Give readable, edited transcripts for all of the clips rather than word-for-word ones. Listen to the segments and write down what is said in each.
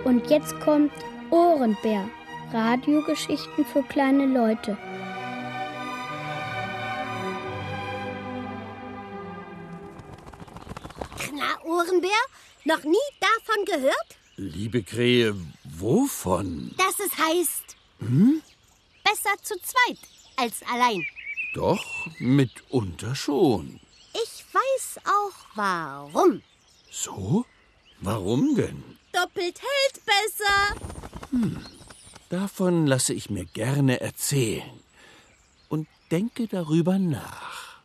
Und jetzt kommt Ohrenbär. Radiogeschichten für kleine Leute. Na, Ohrenbär? Noch nie davon gehört? Liebe Krähe, wovon? Dass es heißt, besser zu zweit als allein. Doch, mitunter schon. Ich weiß auch warum. So? Warum denn? Doppelt hält besser. Davon lasse ich mir gerne erzählen und denke darüber nach.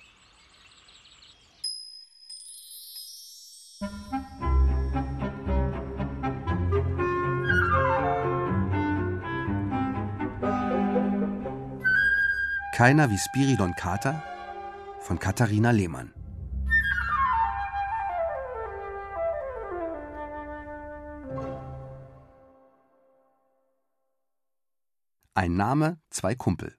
Keiner wie Spiridon Kater von Katharina Lehmann. Ein Name, 2 Kumpel.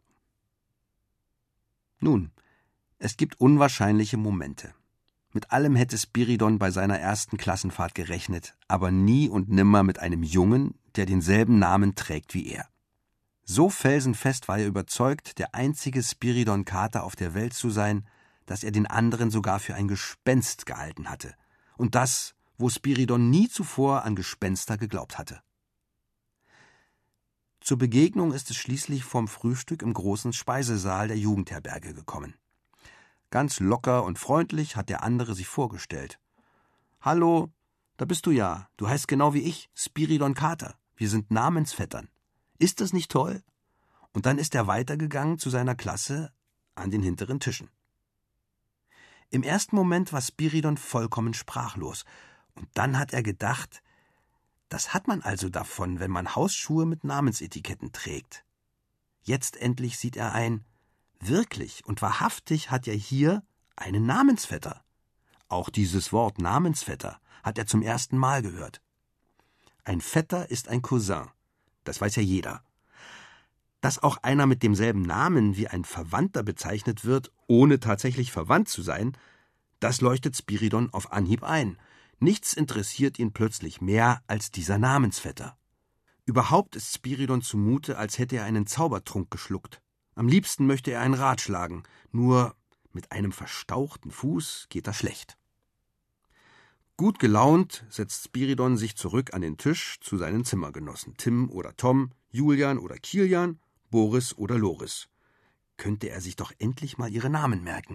Nun, es gibt unwahrscheinliche Momente. Mit allem hätte Spiridon bei seiner ersten Klassenfahrt gerechnet, aber nie und nimmer mit einem Jungen, der denselben Namen trägt wie er. So felsenfest war er überzeugt, der einzige Spiridon Kater auf der Welt zu sein, dass er den anderen sogar für ein Gespenst gehalten hatte. Und das, wo Spiridon nie zuvor an Gespenster geglaubt hatte. Zur Begegnung ist es schließlich vorm Frühstück im großen Speisesaal der Jugendherberge gekommen. Ganz locker und freundlich hat der andere sich vorgestellt. »Hallo, da bist du ja. Du heißt genau wie ich, Spiridon Kater. Wir sind Namensvettern. Ist das nicht toll?« Und dann ist er weitergegangen zu seiner Klasse an den hinteren Tischen. Im ersten Moment war Spiridon vollkommen sprachlos. Und dann hat er gedacht, das hat man also davon, wenn man Hausschuhe mit Namensetiketten trägt. Jetzt endlich sieht er ein, wirklich und wahrhaftig hat er hier einen Namensvetter. Auch dieses Wort Namensvetter hat er zum ersten Mal gehört. Ein Vetter ist ein Cousin, das weiß ja jeder. Dass auch einer mit demselben Namen wie ein Verwandter bezeichnet wird, ohne tatsächlich verwandt zu sein, das leuchtet Spiridon auf Anhieb ein. Nichts interessiert ihn plötzlich mehr als dieser Namensvetter. Überhaupt ist Spiridon zumute, als hätte er einen Zaubertrunk geschluckt. Am liebsten möchte er ein Rad schlagen, nur mit einem verstauchten Fuß geht das schlecht. Gut gelaunt setzt Spiridon sich zurück an den Tisch zu seinen Zimmergenossen, Tim oder Tom, Julian oder Kilian, Boris oder Loris. Könnte er sich doch endlich mal ihre Namen merken.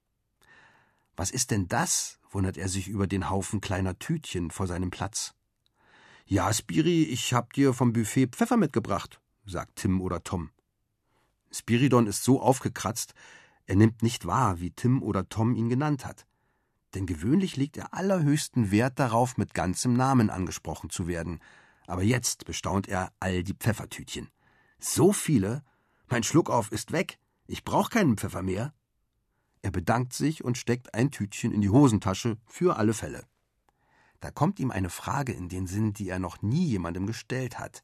Was ist denn das? Wundert er sich über den Haufen kleiner Tütchen vor seinem Platz. »Ja, Spiri, ich hab dir vom Buffet Pfeffer mitgebracht«, sagt Tim oder Tom. Spiridon ist so aufgekratzt, er nimmt nicht wahr, wie Tim oder Tom ihn genannt hat. Denn gewöhnlich legt er allerhöchsten Wert darauf, mit ganzem Namen angesprochen zu werden. Aber jetzt bestaunt er all die Pfeffertütchen. »So viele? Mein Schluckauf ist weg. Ich brauch keinen Pfeffer mehr.« Er bedankt sich und steckt ein Tütchen in die Hosentasche für alle Fälle. Da kommt ihm eine Frage in den Sinn, die er noch nie jemandem gestellt hat.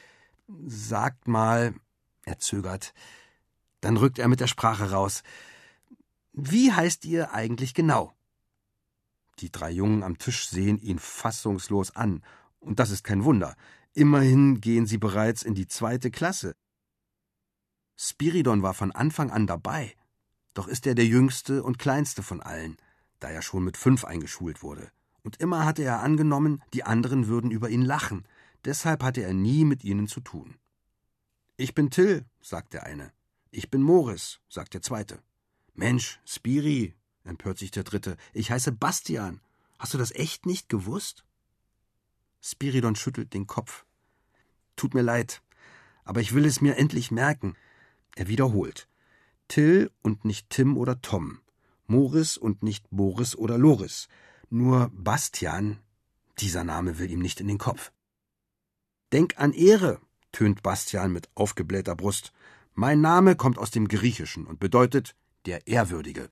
»Sagt mal«, er zögert, dann rückt er mit der Sprache raus, »wie heißt ihr eigentlich genau?« Die 3 Jungen am Tisch sehen ihn fassungslos an. Und das ist kein Wunder. Immerhin gehen sie bereits in die 2. Klasse. Spiridon war von Anfang an dabei. Doch ist er der jüngste und kleinste von allen, da er schon mit 5 eingeschult wurde. Und immer hatte er angenommen, die anderen würden über ihn lachen. Deshalb hatte er nie mit ihnen zu tun. »Ich bin Till«, sagt der eine. »Ich bin Moris«, sagt der zweite. »Mensch, Spiri«, empört sich der dritte, »ich heiße Bastian. Hast du das echt nicht gewusst?« Spiridon schüttelt den Kopf. »Tut mir leid, aber ich will es mir endlich merken.« Er wiederholt. Till und nicht Tim oder Tom. Moris und nicht Boris oder Loris. Nur Bastian, dieser Name will ihm nicht in den Kopf. »Denk an Ehre«, tönt Bastian mit aufgeblähter Brust. »Mein Name kommt aus dem Griechischen und bedeutet der Ehrwürdige.«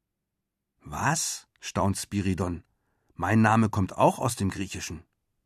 »Was?«, staunt Spiridon. »Mein Name kommt auch aus dem Griechischen.«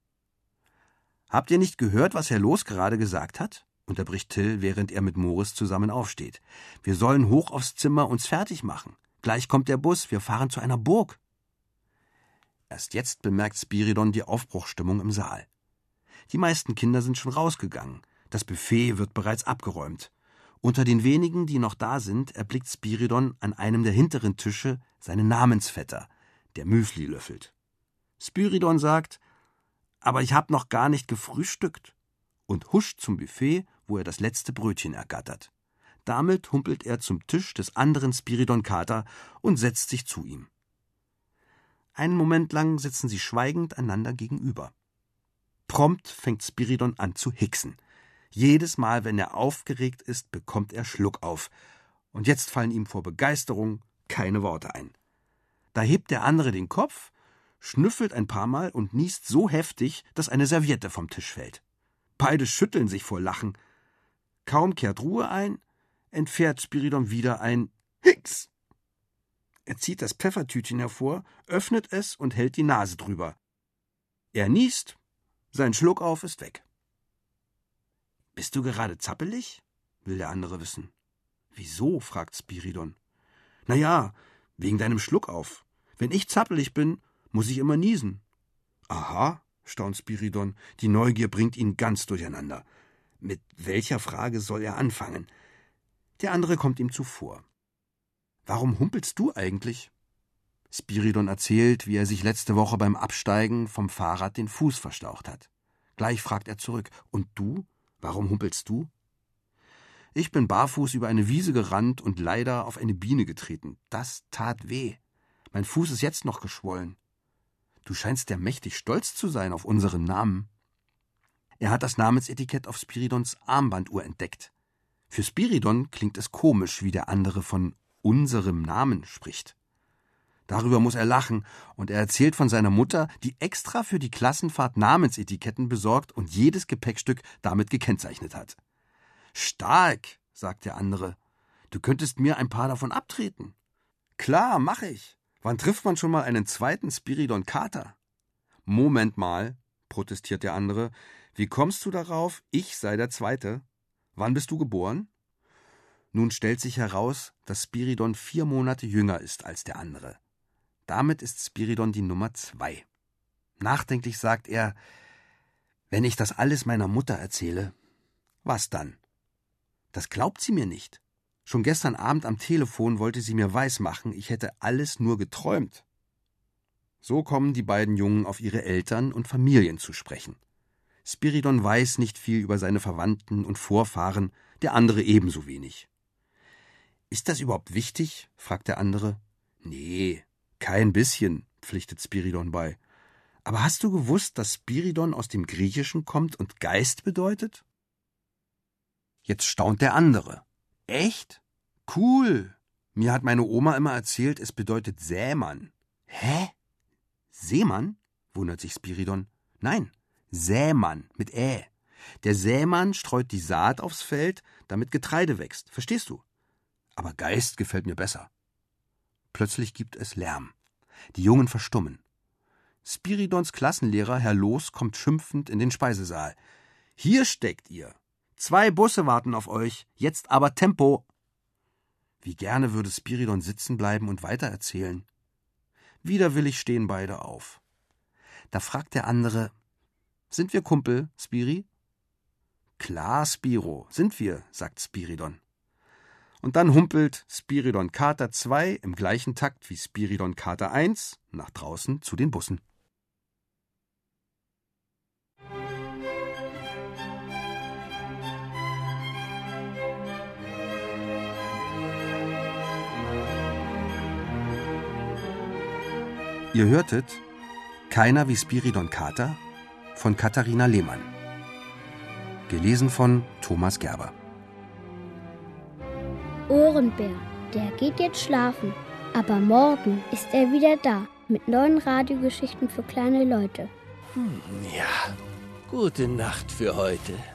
»Habt ihr nicht gehört, was Herr Los gerade gesagt hat?«, unterbricht Till, während er mit Moris zusammen aufsteht. »Wir sollen hoch aufs Zimmer uns fertig machen. Gleich kommt der Bus, wir fahren zu einer Burg.« Erst jetzt bemerkt Spiridon die Aufbruchsstimmung im Saal. Die meisten Kinder sind schon rausgegangen. Das Buffet wird bereits abgeräumt. Unter den wenigen, die noch da sind, erblickt Spiridon an einem der hinteren Tische seinen Namensvetter, der Müsli löffelt. Spiridon sagt: »Aber ich hab noch gar nicht gefrühstückt«, und huscht zum Buffet, wo er das letzte Brötchen ergattert. Damit humpelt er zum Tisch des anderen Spiridon Kater und setzt sich zu ihm. Einen Moment lang sitzen sie schweigend einander gegenüber. Prompt fängt Spiridon an zu hicksen. Jedes Mal, wenn er aufgeregt ist, bekommt er Schluck auf. Und jetzt fallen ihm vor Begeisterung keine Worte ein. Da hebt der andere den Kopf, schnüffelt ein paar Mal und niest so heftig, dass eine Serviette vom Tisch fällt. Beide schütteln sich vor Lachen. Kaum kehrt Ruhe ein, entfährt Spiridon wieder ein Hicks. Er zieht das Pfeffertütchen hervor, öffnet es und hält die Nase drüber. Er niest, sein Schluckauf ist weg. »Bist du gerade zappelig?« will der andere wissen. »Wieso?« fragt Spiridon. »Na ja, wegen deinem Schluckauf. Wenn ich zappelig bin, muss ich immer niesen.« »Aha«, staunt Spiridon, die Neugier bringt ihn ganz durcheinander. Mit welcher Frage soll er anfangen? Der andere kommt ihm zuvor. »Warum humpelst du eigentlich?« Spiridon erzählt, wie er sich letzte Woche beim Absteigen vom Fahrrad den Fuß verstaucht hat. Gleich fragt er zurück: »Und du? Warum humpelst du?« »Ich bin barfuß über eine Wiese gerannt und leider auf eine Biene getreten. Das tat weh. Mein Fuß ist jetzt noch geschwollen.« »Du scheinst ja mächtig stolz zu sein auf unseren Namen.« Er hat das Namensetikett auf Spiridons Armbanduhr entdeckt. Für Spiridon klingt es komisch, wie der andere von unserem Namen spricht. Darüber muss er lachen, und er erzählt von seiner Mutter, die extra für die Klassenfahrt Namensetiketten besorgt und jedes Gepäckstück damit gekennzeichnet hat. »Stark«, sagt der andere. »Du könntest mir ein paar davon abtreten.« »Klar, mach ich. Wann trifft man schon mal einen zweiten Spiridon Kater?« »Moment mal«, protestiert der andere. »Wie kommst du darauf, ich sei der Zweite? Wann bist du geboren?« Nun stellt sich heraus, dass Spiridon 4 Monate jünger ist als der andere. Damit ist Spiridon die Nummer 2. Nachdenklich sagt er: »Wenn ich das alles meiner Mutter erzähle, was dann? Das glaubt sie mir nicht. Schon gestern Abend am Telefon wollte sie mir weismachen, ich hätte alles nur geträumt.« So kommen die beiden Jungen auf ihre Eltern und Familien zu sprechen. Spiridon weiß nicht viel über seine Verwandten und Vorfahren, der andere ebenso wenig. »Ist das überhaupt wichtig?« fragt der andere. »Nee, kein bisschen«, pflichtet Spiridon bei. »Aber hast du gewusst, dass Spiridon aus dem Griechischen kommt und Geist bedeutet?« Jetzt staunt der andere. »Echt? Cool. Mir hat meine Oma immer erzählt, es bedeutet Sämann.« »Hä? Seemann?« wundert sich Spiridon. »Nein, Sämann mit Ä. Der Sämann streut die Saat aufs Feld, damit Getreide wächst. Verstehst du? Aber Geist gefällt mir besser.« Plötzlich gibt es Lärm. Die Jungen verstummen. Spiridons Klassenlehrer, Herr Loos, kommt schimpfend in den Speisesaal. »Hier steckt ihr. 2 Busse warten auf euch. Jetzt aber Tempo!« Wie gerne würde Spiridon sitzen bleiben und weitererzählen. Widerwillig stehen beide auf. Da fragt der andere: »Sind wir Kumpel, Spiri?« »Klar, Spiro, sind wir«, sagt Spiridon. Und dann humpelt Spiridon Kater 2 im gleichen Takt wie Spiridon Kater 1 nach draußen zu den Bussen. Ihr hörtet Keiner wie Spiridon Kater von Katharina Lehmann. Gelesen von Thomas Gerber. Ohrenbär, der geht jetzt schlafen. Aber morgen ist er wieder da mit neuen Radiogeschichten für kleine Leute. Ja, gute Nacht für heute.